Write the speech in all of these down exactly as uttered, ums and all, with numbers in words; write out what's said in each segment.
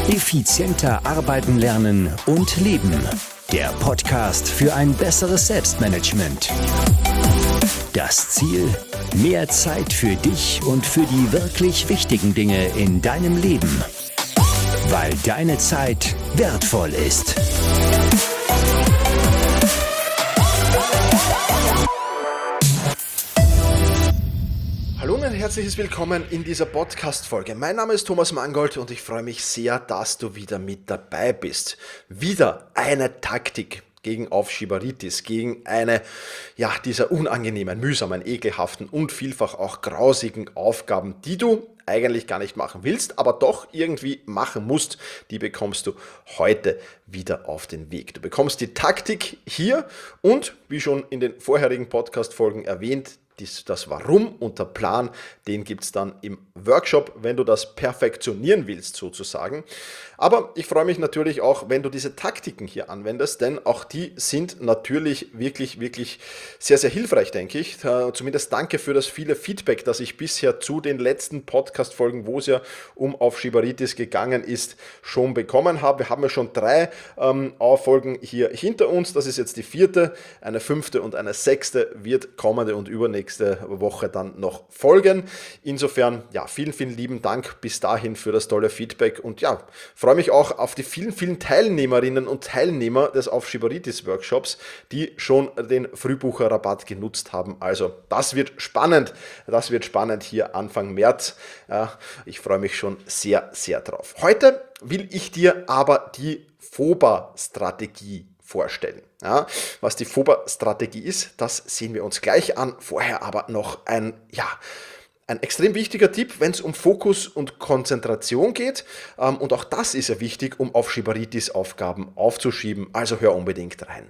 Effizienter arbeiten, lernen und leben. Der Podcast für ein besseres Selbstmanagement. Das Ziel: mehr Zeit für dich und für die wirklich wichtigen Dinge in deinem Leben. Weil deine Zeit wertvoll ist. Hallo und ein herzliches Willkommen in dieser Podcast-Folge. Mein Name ist Thomas Mangold und ich freue mich sehr, dass du wieder mit dabei bist. Wieder eine Taktik gegen Aufschieberitis, gegen eine ja, dieser unangenehmen, mühsamen, ekelhaften und vielfach auch grausigen Aufgaben, die du eigentlich gar nicht machen willst, aber doch irgendwie machen musst, die bekommst du heute wieder auf den Weg. Du bekommst die Taktik hier und, wie schon in den vorherigen Podcast-Folgen erwähnt, das Warum und der Plan, den gibt es dann im Workshop, wenn du das perfektionieren willst sozusagen. Aber ich freue mich natürlich auch, wenn du diese Taktiken hier anwendest, denn auch die sind natürlich wirklich, wirklich sehr, sehr hilfreich, denke ich. Zumindest danke für das viele Feedback, das ich bisher zu den letzten Podcast-Folgen, wo es ja um Aufschieberitis gegangen ist, schon bekommen habe. Wir haben ja schon drei ähm, Folgen hier hinter uns. Das ist jetzt die vierte, eine fünfte und eine sechste wird kommende und übernächste Woche dann noch folgen. Insofern, ja, vielen, vielen lieben Dank bis dahin für das tolle Feedback und ja, freue mich auch auf die vielen, vielen Teilnehmerinnen und Teilnehmer des Aufschieberitis-Workshops, die schon den Frühbucherrabatt genutzt haben. Also, das wird spannend. Das wird spannend hier Anfang März. Ja, ich freue mich schon sehr, sehr drauf. Heute will ich dir aber die FOBA-Strategie vorstellen. Ja, was die FOBA-Strategie ist, das sehen wir uns gleich an. Vorher aber noch ein, ja, ein extrem wichtiger Tipp, wenn es um Fokus und Konzentration geht. Und auch das ist ja wichtig, um Aufschieberitis-Aufgaben aufzuschieben. Also hör unbedingt rein.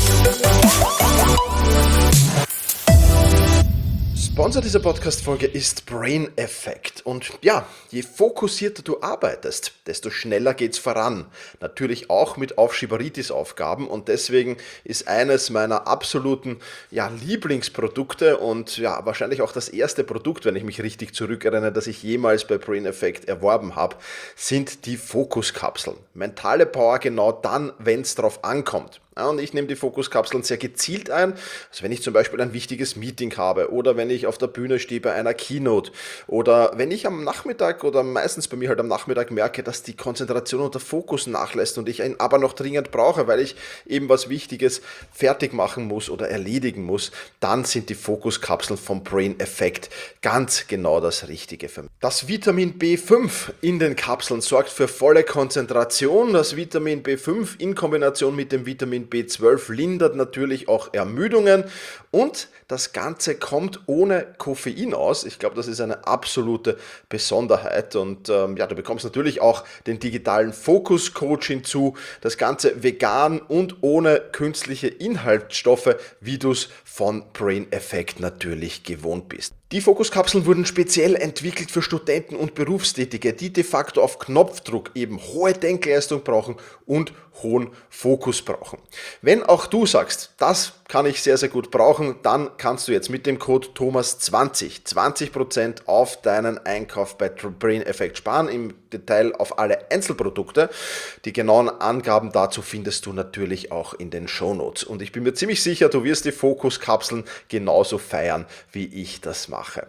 Sponsor dieser Podcast-Folge ist Brain Effect. Und ja, je fokussierter du arbeitest, desto schneller geht's voran. Natürlich auch mit Aufschieberitis-Aufgaben und deswegen ist eines meiner absoluten ja, Lieblingsprodukte und ja, wahrscheinlich auch das erste Produkt, wenn ich mich richtig zurückerinnere, das ich jemals bei Brain Effect erworben habe, sind die Fokuskapseln. Mentale Power genau dann, wenn es drauf ankommt. Ja, und ich nehme die Fokuskapseln sehr gezielt ein, also wenn ich zum Beispiel ein wichtiges Meeting habe oder wenn ich auf der Bühne stehe bei einer Keynote oder wenn ich am Nachmittag oder meistens bei mir halt am Nachmittag merke, dass die Konzentration und der Fokus nachlässt und ich ihn aber noch dringend brauche, weil ich eben was Wichtiges fertig machen muss oder erledigen muss, dann sind die Fokuskapseln vom Brain Effect ganz genau das Richtige für mich. Das Vitamin B fünf in den Kapseln sorgt für volle Konzentration. Das Vitamin B fünf in Kombination mit dem Vitamin B zwölf lindert natürlich auch Ermüdungen und das Ganze kommt ohne Koffein aus. Ich glaube, das ist eine absolute Besonderheit und ähm, ja, du bekommst natürlich auch den digitalen Fokus-Coach hinzu. Das Ganze vegan und ohne künstliche Inhaltsstoffe, wie du es von Brain Effect natürlich gewohnt bist. Die Fokuskapseln wurden speziell entwickelt für Studenten und Berufstätige, die de facto auf Knopfdruck eben hohe Denkleistung brauchen und hohen Fokus brauchen. Wenn auch du sagst, das kann ich sehr, sehr gut brauchen, dann kannst du jetzt mit dem Code Thomas zwanzig zwanzig Prozent auf deinen Einkauf bei Brain Effect sparen, im Detail auf alle Einzelprodukte. Die genauen Angaben dazu findest du natürlich auch in den Shownotes. Und ich bin mir ziemlich sicher, du wirst die Fokuskapseln genauso feiern, wie ich das mache.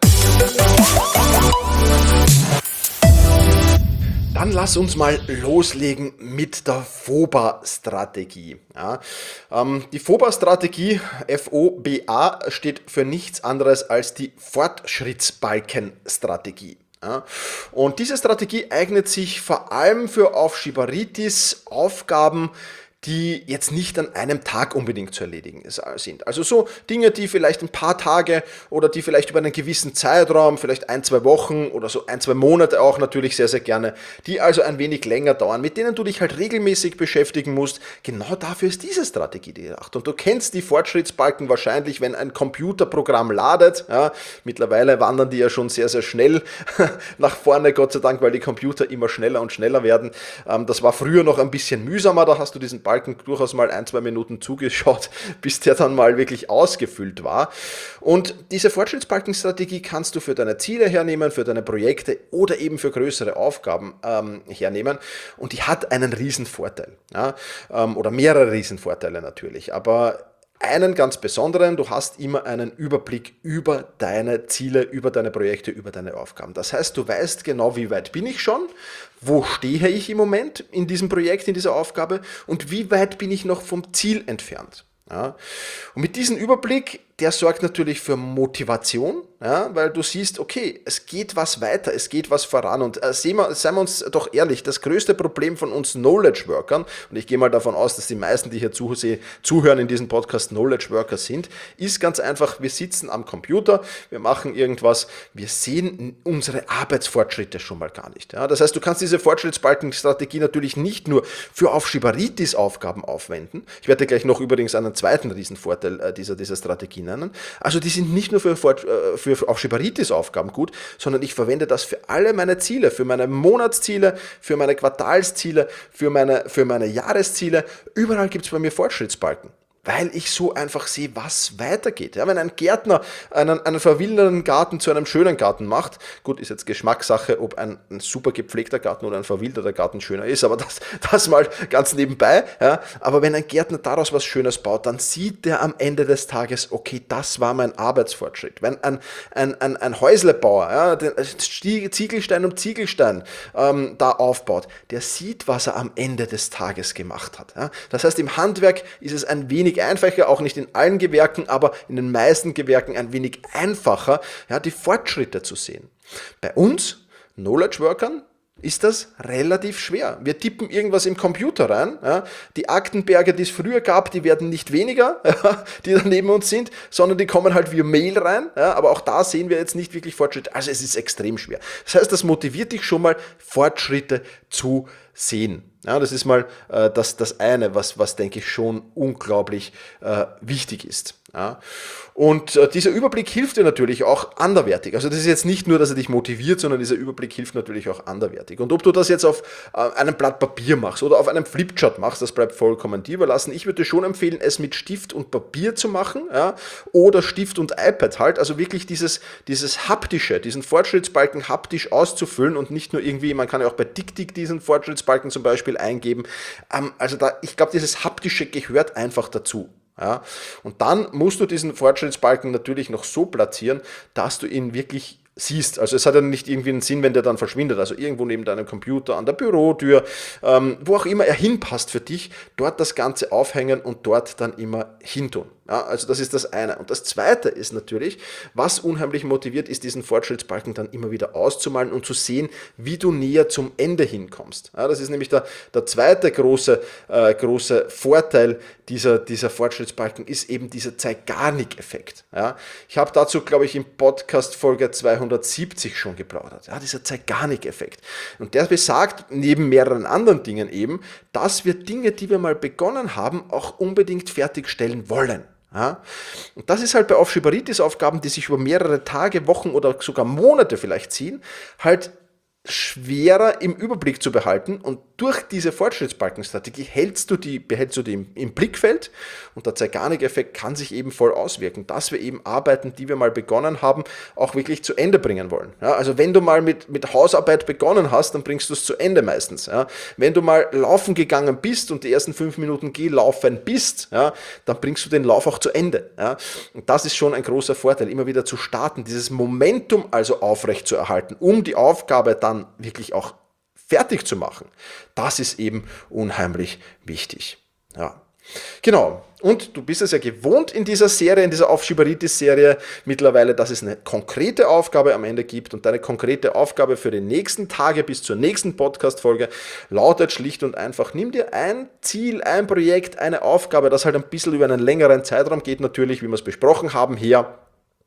Dann lass uns mal loslegen mit der FOBA-Strategie. Ja, ähm, die FOBA-Strategie, F O B A, steht für nichts anderes als die Fortschrittsbalkenstrategie. Ja, und diese Strategie eignet sich vor allem für Aufschieberitis-Aufgaben, die jetzt nicht an einem Tag unbedingt zu erledigen sind. Also so Dinge, die vielleicht ein paar Tage oder die vielleicht über einen gewissen Zeitraum, vielleicht ein, zwei Wochen oder so ein, zwei Monate auch natürlich sehr, sehr gerne, die also ein wenig länger dauern, mit denen du dich halt regelmäßig beschäftigen musst. Genau dafür ist diese Strategie gedacht. Und du kennst die Fortschrittsbalken wahrscheinlich, wenn ein Computerprogramm ladet. Ja, mittlerweile wandern die ja schon sehr, sehr schnell nach vorne, Gott sei Dank, weil die Computer immer schneller und schneller werden. Das war früher noch ein bisschen mühsamer, da hast du diesen Balken Fortschrittsbalken durchaus mal ein, zwei Minuten zugeschaut, bis der dann mal wirklich ausgefüllt war. Und diese Fortschrittsbalkenstrategie kannst du für deine Ziele hernehmen, für deine Projekte oder eben für größere Aufgaben ähm, hernehmen. Und die hat einen riesen Vorteil, ja? ähm, oder mehrere riesen Vorteile natürlich. Aber einen ganz besonderen, du hast immer einen Überblick über deine Ziele, über deine Projekte, über deine Aufgaben. Das heißt, du weißt genau, wie weit bin ich schon, wo stehe ich im Moment in diesem Projekt, in dieser Aufgabe und wie weit bin ich noch vom Ziel entfernt. Ja? Und mit diesem Überblick, der sorgt natürlich für Motivation, ja, weil du siehst, okay, es geht was weiter, es geht was voran und äh, sehen wir, seien wir uns doch ehrlich, das größte Problem von uns Knowledge Workern, und ich gehe mal davon aus, dass die meisten, die hier zuh- zuhören in diesem Podcast, Knowledge Worker sind, ist ganz einfach, wir sitzen am Computer, wir machen irgendwas, wir sehen unsere Arbeitsfortschritte schon mal gar nicht. Ja. Das heißt, du kannst diese Fortschrittsbalkenstrategie natürlich nicht nur für Aufschieberitis-Aufgaben aufwenden, ich werde gleich noch übrigens einen zweiten Riesenvorteil äh, dieser, dieser Strategie nennen, also die sind nicht nur für, äh, für Aufschieberitis-Aufgaben gut, sondern ich verwende das für alle meine Ziele, für meine Monatsziele, für meine Quartalsziele, für meine, für meine Jahresziele. Überall gibt es bei mir Fortschrittsbalken, weil ich so einfach sehe, was weitergeht. Ja, wenn ein Gärtner einen, einen verwilderten Garten zu einem schönen Garten macht, gut, ist jetzt Geschmackssache, ob ein, ein super gepflegter Garten oder ein verwilderter Garten schöner ist, aber das, das mal ganz nebenbei. Ja, aber wenn ein Gärtner daraus was Schönes baut, dann sieht der am Ende des Tages, okay, das war mein Arbeitsfortschritt. Wenn ein, ein, ein, ein Häuslebauer ja, den Ziegelstein um Ziegelstein ähm, da aufbaut, der sieht, was er am Ende des Tages gemacht hat. Ja. Das heißt, im Handwerk ist es ein wenig einfacher, auch nicht in allen Gewerken, aber in den meisten Gewerken ein wenig einfacher, ja, die Fortschritte zu sehen. Bei uns, Knowledge Workern, ist das relativ schwer. Wir tippen irgendwas im Computer rein. Ja. Die Aktenberge, die es früher gab, die werden nicht weniger, ja, die da neben uns sind, sondern die kommen halt via Mail rein. Ja. Aber auch da sehen wir jetzt nicht wirklich Fortschritte. Also es ist extrem schwer. Das heißt, das motiviert dich schon mal, Fortschritte zu sehen. Ja, das ist mal äh, das, das eine, was, was denke ich schon unglaublich äh, wichtig ist. Ja. Und äh, dieser Überblick hilft dir natürlich auch anderweitig. Also das ist jetzt nicht nur, dass er dich motiviert, sondern dieser Überblick hilft natürlich auch anderweitig. Und ob du das jetzt auf äh, einem Blatt Papier machst oder auf einem Flipchart machst, das bleibt vollkommen dir überlassen. Ich würde dir schon empfehlen, es mit Stift und Papier zu machen, ja, oder Stift und iPad halt. Also wirklich dieses, dieses haptische, diesen Fortschrittsbalken haptisch auszufüllen und nicht nur irgendwie, man kann ja auch bei TickTick diesen Fortschrittsbalken zum Beispiel eingeben. Ähm, also da, ich glaube, dieses haptische gehört einfach dazu. Ja, und dann musst du diesen Fortschrittsbalken natürlich noch so platzieren, dass du ihn wirklich siehst. Also es hat ja nicht irgendwie einen Sinn, wenn der dann verschwindet. Also irgendwo neben deinem Computer, an der Bürotür, ähm, wo auch immer er hinpasst für dich, dort das Ganze aufhängen und dort dann immer hintun. Ja, also das ist das eine. Und das zweite ist natürlich, was unheimlich motiviert, ist diesen Fortschrittsbalken dann immer wieder auszumalen und zu sehen, wie du näher zum Ende hinkommst. Ja, das ist nämlich der, der zweite große, äh, große Vorteil dieser, dieser Fortschrittsbalken, ist eben dieser Zeigarnik-Effekt. Ja, ich habe dazu, glaube ich, im Podcast Folge zweihundertsiebzig schon geplaudert. Ja, dieser Zeigarnik-Effekt. Und der besagt, neben mehreren anderen Dingen eben, dass wir Dinge, die wir mal begonnen haben, auch unbedingt fertigstellen wollen. Ja, und das ist halt bei Aufschieberitis-Aufgaben, die sich über mehrere Tage, Wochen oder sogar Monate vielleicht ziehen, halt schwerer im Überblick zu behalten, und durch diese Fortschrittsbalkenstrategie hältst du die, behältst du die im, im Blickfeld, und der Zeigarnik-Effekt kann sich eben voll auswirken, dass wir eben Arbeiten, die wir mal begonnen haben, auch wirklich zu Ende bringen wollen. Ja, also wenn du mal mit, mit Hausarbeit begonnen hast, dann bringst du es zu Ende meistens. Ja, wenn du mal laufen gegangen bist und die ersten fünf Minuten gelaufen bist, ja, dann bringst du den Lauf auch zu Ende. Ja, und das ist schon ein großer Vorteil, immer wieder zu starten, dieses Momentum also aufrecht zu erhalten, um die Aufgabe dann wirklich auch fertig zu machen. Das ist eben unheimlich wichtig. Ja, genau. Und du bist es ja gewohnt in dieser Serie, in dieser Aufschieberitis-Serie mittlerweile, dass es eine konkrete Aufgabe am Ende gibt, und deine konkrete Aufgabe für die nächsten Tage bis zur nächsten Podcast-Folge lautet schlicht und einfach: Nimm dir ein Ziel, ein Projekt, eine Aufgabe, das halt ein bisschen über einen längeren Zeitraum geht, natürlich, wie wir es besprochen haben, her.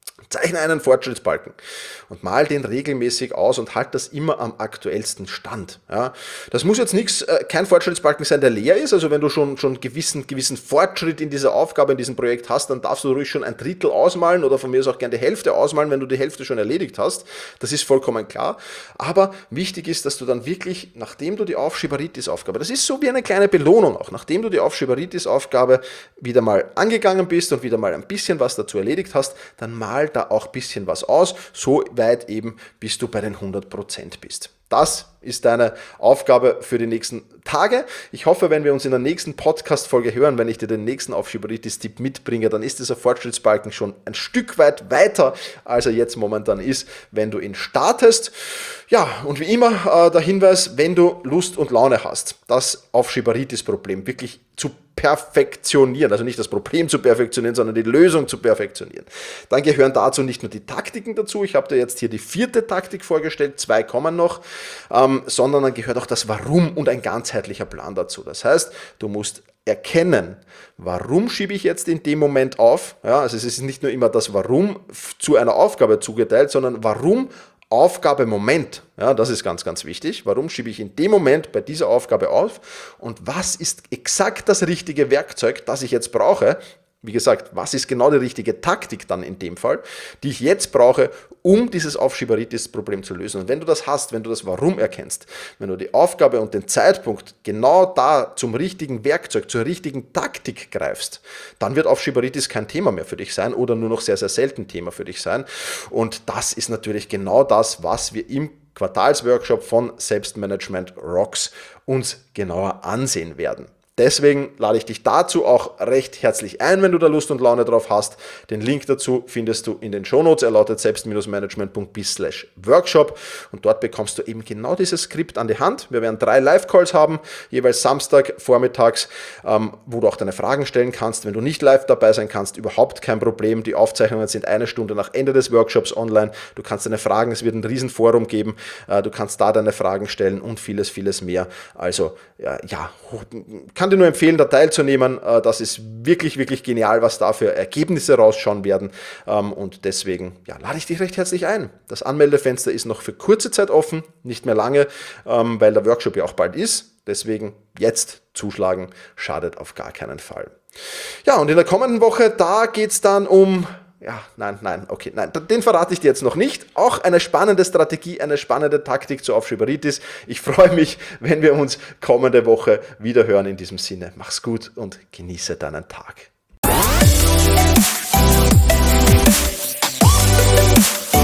Zeichne einen Fortschrittsbalken und mal den regelmäßig aus und halt das immer am aktuellsten Stand. Ja, das muss jetzt nichts, äh, kein Fortschrittsbalken sein, der leer ist. Also wenn du schon schon gewissen gewissen Fortschritt in dieser Aufgabe, in diesem Projekt hast, dann darfst du ruhig schon ein Drittel ausmalen oder von mir aus auch gerne die Hälfte ausmalen, wenn du die Hälfte schon erledigt hast. Das ist vollkommen klar. Aber wichtig ist, dass du dann wirklich, nachdem du die Aufschieberitis-Aufgabe, das ist so wie eine kleine Belohnung auch, nachdem du die Aufschieberitis-Aufgabe wieder mal angegangen bist und wieder mal ein bisschen was dazu erledigt hast, dann mal da auch ein bisschen was aus, so weit eben, bis du bei den hundert Prozent bist. Das ist deine Aufgabe für die nächsten Tage. Ich hoffe, wenn wir uns in der nächsten Podcast-Folge hören, wenn ich dir den nächsten Aufschieberitis-Tipp mitbringe, dann ist dieser Fortschrittsbalken schon ein Stück weit weiter, als er jetzt momentan ist, wenn du ihn startest. Ja, und wie immer äh, der Hinweis, wenn du Lust und Laune hast, das Aufschieberitis-Problem wirklich zu perfektionieren, also nicht das Problem zu perfektionieren, sondern die Lösung zu perfektionieren, dann gehören dazu nicht nur die Taktiken dazu, ich habe dir jetzt hier die vierte Taktik vorgestellt, zwei kommen noch, ähm, sondern dann gehört auch das Warum und ein ganzheitlicher Plan dazu. Das heißt, du musst erkennen, warum schiebe ich jetzt in dem Moment auf, ja, also es ist nicht nur immer das Warum zu einer Aufgabe zugeteilt, sondern warum Aufgabe Moment, ja, das ist ganz, ganz wichtig. Warum schiebe ich in dem Moment bei dieser Aufgabe auf und was ist exakt das richtige Werkzeug, das ich jetzt brauche? Wie gesagt, was ist genau die richtige Taktik dann in dem Fall, die ich jetzt brauche, um dieses Aufschieberitis-Problem zu lösen? Und wenn du das hast, wenn du das Warum erkennst, wenn du die Aufgabe und den Zeitpunkt genau da zum richtigen Werkzeug, zur richtigen Taktik greifst, dann wird Aufschieberitis kein Thema mehr für dich sein oder nur noch sehr, sehr selten Thema für dich sein. Und das ist natürlich genau das, was wir im Quartalsworkshop von Selbstmanagement Rocks uns genauer ansehen werden. Deswegen lade ich dich dazu auch recht herzlich ein, wenn du da Lust und Laune drauf hast. Den Link dazu findest du in den Shownotes. Er lautet selbst-management.biz slash workshop und dort bekommst du eben genau dieses Skript an die Hand. Wir werden drei Live-Calls haben, jeweils Samstag vormittags, ähm, wo du auch deine Fragen stellen kannst. Wenn du nicht live dabei sein kannst, überhaupt kein Problem. Die Aufzeichnungen sind eine Stunde nach Ende des Workshops online. Du kannst deine Fragen, es wird ein Riesenforum geben, äh, du kannst da deine Fragen stellen und vieles, vieles mehr. Also ja, ja kann dir nur empfehlen, da teilzunehmen. Das ist wirklich, wirklich genial, was da für Ergebnisse rausschauen werden. Und deswegen ja, lade ich dich recht herzlich ein. Das Anmeldefenster ist noch für kurze Zeit offen, nicht mehr lange, weil der Workshop ja auch bald ist. Deswegen jetzt zuschlagen, schadet auf gar keinen Fall. Ja, und in der kommenden Woche, da geht es dann um... Ja, nein, nein, okay, nein, den verrate ich dir jetzt noch nicht. Auch eine spannende Strategie, eine spannende Taktik zur Aufschieberitis. Ich freue mich, wenn wir uns kommende Woche wieder hören. In diesem Sinne, mach's gut und genieße deinen Tag.